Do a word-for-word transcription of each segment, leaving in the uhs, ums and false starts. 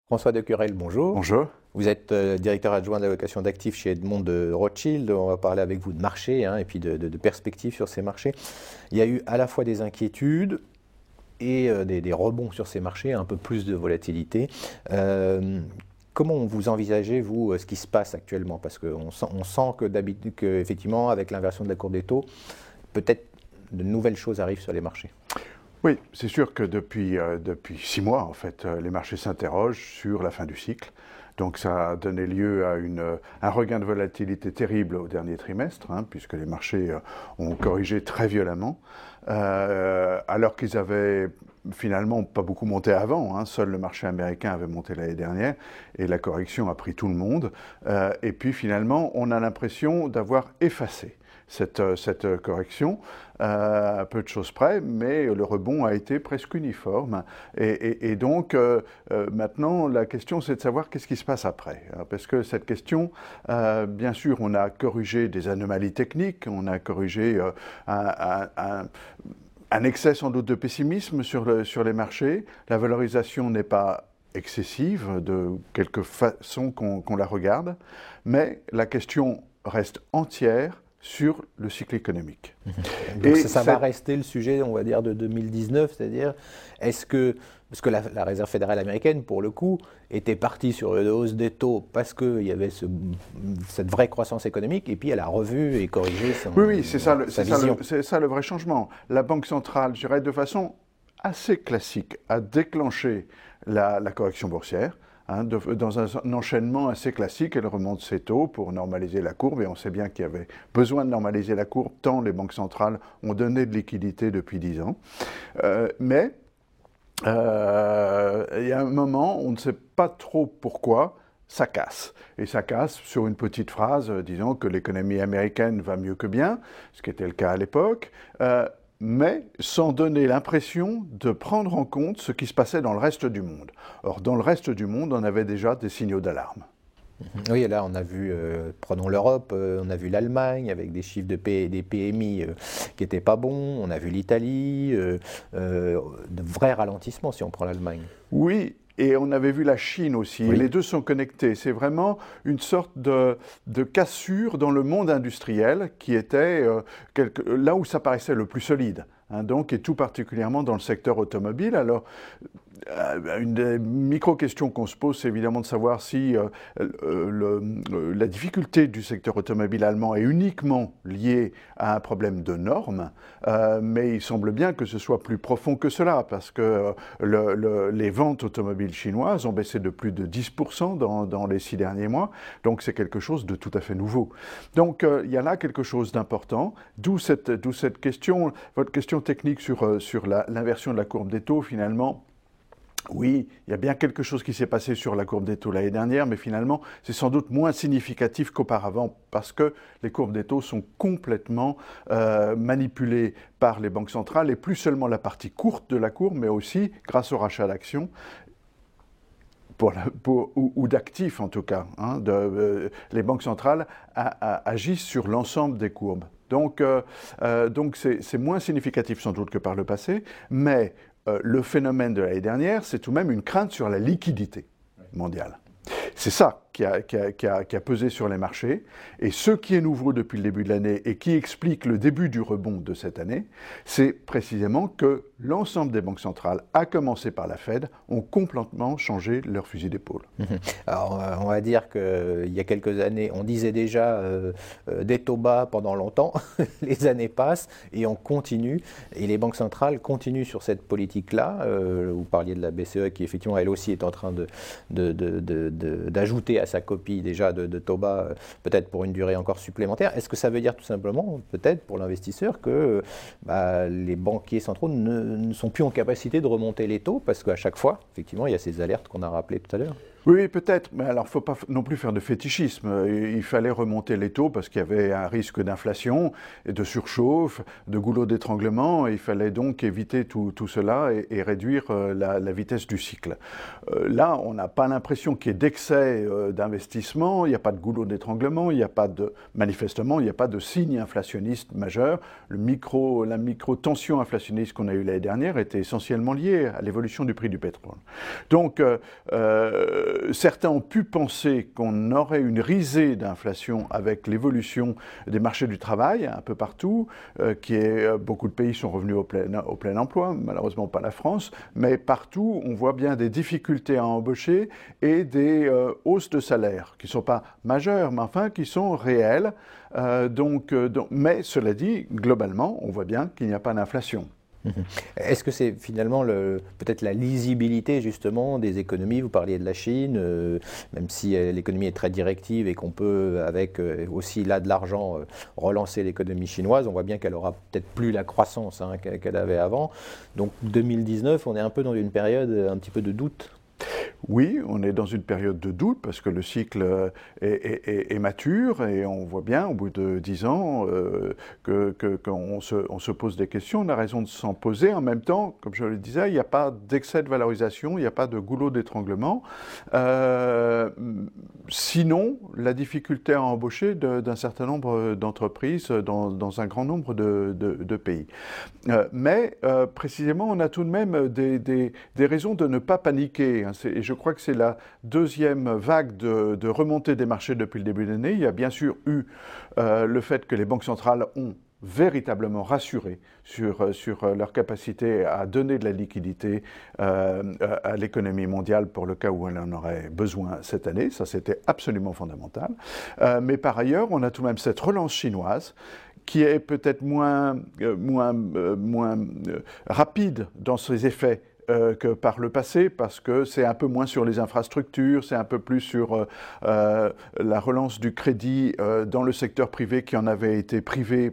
François Decquerel, bonjour. Bonjour. Vous êtes euh, directeur adjoint d'allocation d'actifs chez Edmond de Rothschild. On va parler avec vous de marché hein, et puis de, de, de perspectives sur ces marchés. Il y a eu à la fois des inquiétudes et euh, des, des rebonds sur ces marchés, un peu plus de volatilité. Euh, comment vous envisagez, vous, ce qui se passe actuellement? Parce qu'on sent, on sent que d'habitude, qu'effectivement, avec l'inversion de la courbe des taux, peut-être de nouvelles choses arrivent sur les marchés. Oui, c'est sûr que depuis, euh, depuis six mois, en fait, euh, les marchés s'interrogent sur la fin du cycle. Donc ça a donné lieu à une, un regain de volatilité terrible au dernier trimestre, hein, puisque les marchés euh, ont corrigé très violemment, euh, alors qu'ils avaient finalement pas beaucoup monté avant. Hein. Seul le marché américain avait monté l'année dernière, et la correction a pris tout le monde. Euh, et puis finalement, on a l'impression d'avoir effacé Cette, cette correction, euh, à peu de choses près, mais le rebond a été presque uniforme. Et, et, et donc, euh, euh, maintenant, la question, c'est de savoir qu'est-ce qui se passe après. Parce que cette question, euh, bien sûr, on a corrigé des anomalies techniques, on a corrigé euh, un, un, un, un excès sans doute de pessimisme sur, le, sur les marchés. La valorisation n'est pas excessive de quelque façon qu'on, qu'on la regarde, mais la question reste entière sur le cycle économique. Donc et ça, ça va rester le sujet, on va dire, de deux mille dix-neuf, c'est-à-dire, est-ce que, parce que la, la Réserve fédérale américaine, pour le coup, était partie sur une hausse des taux parce qu'il y avait ce, cette vraie croissance économique, et puis elle a revu et corrigé son, oui, oui, c'est ça, le, sa c'est vision. Ça le, c'est ça le vrai changement. La Banque centrale, je dirais, de façon assez classique, a déclenché la, la correction boursière. Hein, de, dans un, un enchaînement assez classique, elle remonte ses taux pour normaliser la courbe, et on sait bien qu'il y avait besoin de normaliser la courbe, tant les banques centrales ont donné de liquidités depuis dix ans. Euh, mais euh, il y a un moment, on ne sait pas trop pourquoi, ça casse. Et ça casse sur une petite phrase euh, disant que l'économie américaine va mieux que bien, ce qui était le cas à l'époque. Euh, mais sans donner l'impression de prendre en compte ce qui se passait dans le reste du monde. Or, dans le reste du monde, on avait déjà des signaux d'alarme. Oui, là, on a vu, euh, prenons l'Europe, euh, on a vu l'Allemagne avec des chiffres de P, des P M I euh, qui n'étaient pas bons, on a vu l'Italie, euh, euh, de vrais ralentissements si on prend l'Allemagne. Oui. Et on avait vu la Chine aussi, oui. Et les deux sont connectés. C'est vraiment une sorte de, de cassure dans le monde industriel qui était euh, quelque, là où ça paraissait le plus solide. Hein, donc, et tout particulièrement dans le secteur automobile. Alors, euh, une des micro-questions qu'on se pose, c'est évidemment de savoir si euh, le, le, la difficulté du secteur automobile allemand est uniquement liée à un problème de normes, euh, mais il semble bien que ce soit plus profond que cela, parce que euh, le, le, les ventes automobiles chinoises ont baissé de plus de dix pour cent dans, dans les six derniers mois, donc c'est quelque chose de tout à fait nouveau. Donc, euh, il y a là quelque chose d'important, d'où cette, d'où cette question, votre question technique sur, sur la, l'inversion de la courbe des taux, finalement. Oui, il y a bien quelque chose qui s'est passé sur la courbe des taux l'année dernière, mais finalement, c'est sans doute moins significatif qu'auparavant, parce que les courbes des taux sont complètement euh, manipulées par les banques centrales, et plus seulement la partie courte de la courbe, mais aussi, grâce au rachat d'actions, Pour la, pour, ou, ou d'actifs en tout cas. Hein, de, euh, les banques centrales a, a, agissent sur l'ensemble des courbes. Donc, euh, euh, donc c'est, c'est moins significatif sans doute que par le passé, mais euh, le phénomène de l'année dernière, c'est tout de même une crainte sur la liquidité mondiale. C'est ça qui a, qui, a, qui, a, qui a pesé sur les marchés. Et ce qui est nouveau depuis le début de l'année et qui explique le début du rebond de cette année, c'est précisément que l'ensemble des banques centrales, à commencer par la Fed, ont complètement changé leur fusil d'épaule. Alors, on va dire qu'il y a quelques années, on disait déjà euh, euh, des taux bas pendant longtemps, les années passent et on continue. Et les banques centrales continuent sur cette politique-là. Euh, vous parliez de la B C E qui, effectivement, elle aussi est en train de, de, de, de, de, d'ajouter à sa copie déjà de, de taux bas, euh, peut-être pour une durée encore supplémentaire. Est-ce que ça veut dire tout simplement, peut-être pour l'investisseur, que bah, les banquiers centraux ne, ne sont plus en capacité de remonter les taux, parce qu'à chaque fois, effectivement, il y a ces alertes qu'on a rappelées tout à l'heure? Oui, peut-être, mais alors il ne faut pas non plus faire de fétichisme. Il fallait remonter les taux parce qu'il y avait un risque d'inflation et de surchauffe, de goulot d'étranglement. Il fallait donc éviter tout, tout cela et, et réduire la, la vitesse du cycle. Euh, là, on n'a pas l'impression qu'il y ait d'excès euh, d'investissement, il n'y a pas de goulot d'étranglement, il n'y a pas de, manifestement, il n'y a pas de signe inflationniste majeur. Le micro, la micro-tension inflationniste qu'on a eue l'année dernière était essentiellement liée à l'évolution du prix du pétrole. Donc, euh, euh, certains ont pu penser qu'on aurait une risée d'inflation avec l'évolution des marchés du travail un peu partout, euh, qui est, beaucoup de pays sont revenus au plein, au plein emploi, malheureusement pas la France, mais partout on voit bien des difficultés à embaucher et des euh, hausses de salaire qui ne sont pas majeures, mais enfin qui sont réelles. Euh, donc, euh, donc, mais cela dit, globalement, on voit bien qu'il n'y a pas d'inflation. Est-ce que c'est finalement le, peut-être la lisibilité justement des économies? Vous parliez de la Chine, euh, même si euh, l'économie est très directive et qu'on peut, avec euh, aussi là de l'argent, euh, relancer l'économie chinoise, on voit bien qu'elle aura peut-être plus la croissance hein, qu'elle avait avant. Donc deux mille dix-neuf, on est un peu dans une période un petit peu de doute. Oui, on est dans une période de doute parce que le cycle est, est, est, est mature et on voit bien au bout de dix ans euh, que, que, qu'on se, on se pose des questions, on a raison de s'en poser. En même temps, comme je le disais, il n'y a pas d'excès de valorisation, il n'y a pas de goulot d'étranglement. Euh, sinon, la difficulté à embaucher de, d'un certain nombre d'entreprises dans, dans un grand nombre de, de, de pays. Euh, mais euh, précisément, on a tout de même des, des, des raisons de ne pas paniquer. Et je crois que c'est la deuxième vague de, de remontée des marchés depuis le début de l'année. Il y a bien sûr eu euh, le fait que les banques centrales ont véritablement rassuré sur, sur leur capacité à donner de la liquidité euh, à l'économie mondiale pour le cas où elle en aurait besoin cette année. Ça, c'était absolument fondamental. Euh, mais par ailleurs, on a tout de même cette relance chinoise qui est peut-être moins, euh, moins, euh, moins euh, rapide dans ses effets Euh, que par le passé, parce que c'est un peu moins sur les infrastructures, c'est un peu plus sur euh, euh, la relance du crédit euh, dans le secteur privé qui en avait été privé,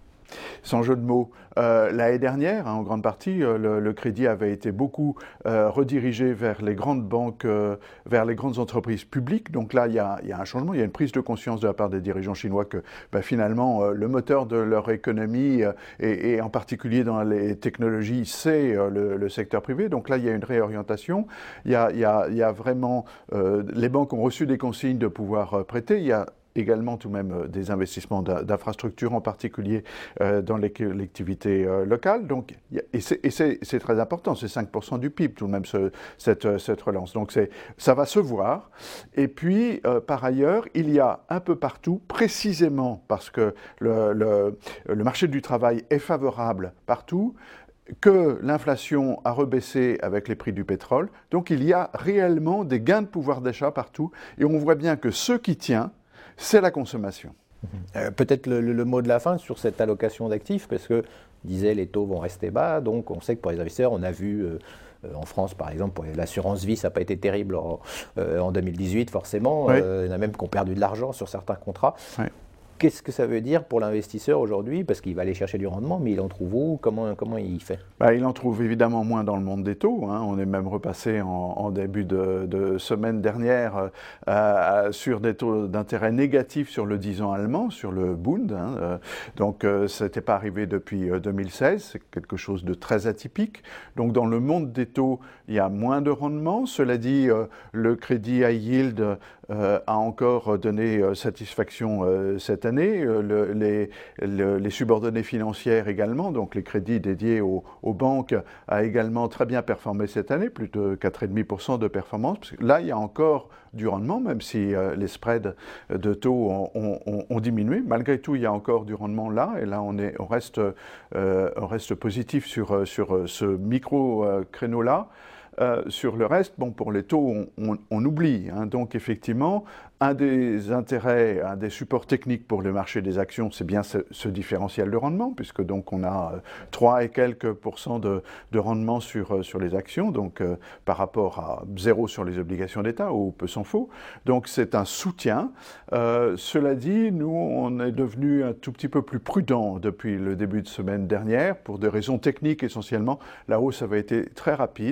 sans jeu de mots, euh, l'année dernière. Hein, en grande partie, euh, le, le crédit avait été beaucoup euh, redirigé vers les grandes banques, euh, vers les grandes entreprises publiques. Donc là, il y, a, il y a un changement, il y a une prise de conscience de la part des dirigeants chinois que ben, finalement, euh, le moteur de leur économie, euh, et, et en particulier dans les technologies, c'est euh, le, le secteur privé. Donc là, il y a une réorientation. Il y a, il y a, il y a vraiment... Euh, les banques ont reçu des consignes de pouvoir euh, prêter. Il y a également tout de même des investissements d'infrastructures, en particulier euh, dans les collectivités euh, locales. Donc, et c'est très important, c'est cinq pour cent du P I B tout de même ce, cette, cette relance. Donc ça va se voir. Et puis, euh, par ailleurs, il y a un peu partout, précisément parce que le, le, le marché du travail est favorable partout, que l'inflation a rebaissé avec les prix du pétrole. Donc il y a réellement des gains de pouvoir d'achat partout. Et on voit bien que ce qui tient, c'est la consommation. Euh, Peut-être le, le, le mot de la fin sur cette allocation d'actifs, parce que, disait, les taux vont rester bas, donc on sait que pour les investisseurs, on a vu euh, en France, par exemple, pour l'assurance vie, ça n'a pas été terrible en, euh, en deux mille dix-huit, forcément. Oui. Euh, il y en a même qui ont perdu de l'argent sur certains contrats. Oui. Qu'est-ce que ça veut dire pour l'investisseur aujourd'hui? Parce qu'il va aller chercher du rendement, mais il en trouve où? Comment, comment il fait? Bah, il en trouve évidemment moins dans le monde des taux. Hein. On est même repassé en, en début de, de semaine dernière euh, sur des taux d'intérêt négatifs sur le dix ans allemand, sur le Bund. Hein. Euh, donc euh, ça n'était pas arrivé depuis euh, deux mille seize, c'est quelque chose de très atypique. Donc dans le monde des taux, il y a moins de rendement. Cela dit, euh, le crédit high yield euh, a encore donné euh, satisfaction euh, cette année. Le, les, le, les subordonnées financières également, donc les crédits dédiés aux, aux banques, a également très bien performé cette année, plus de quatre virgule cinq pour cent de performance. Parce que là, il y a encore du rendement, même si euh, les spreads de taux ont, ont, ont diminué. Malgré tout, il y a encore du rendement là, et là, on, est, on, reste, euh, on reste positif sur, sur ce micro-créneau-là. Euh, sur le reste, bon, pour les taux, on, on, on oublie. Hein. Donc, effectivement, un des intérêts, un des supports techniques pour le marché des actions, c'est bien ce, ce différentiel de rendement, puisque donc on a euh, trois et quelques pourcents de, de rendement sur, euh, sur les actions, donc euh, par rapport à zéro sur les obligations d'État, ou peu s'en faut. Donc, c'est un soutien. Euh, cela dit, nous, on est devenu un tout petit peu plus prudent depuis le début de semaine dernière, pour des raisons techniques essentiellement. La hausse avait été très rapide.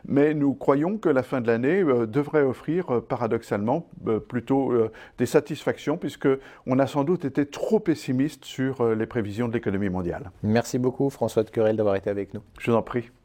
mais nous croyons que la fin de l'année euh, devrait offrir euh, paradoxalement euh, plutôt euh, des satisfactions, puisqu'on a sans doute été trop pessimiste sur euh, les prévisions de l'économie mondiale. Merci beaucoup François de Querelle d'avoir été avec nous. Je vous en prie.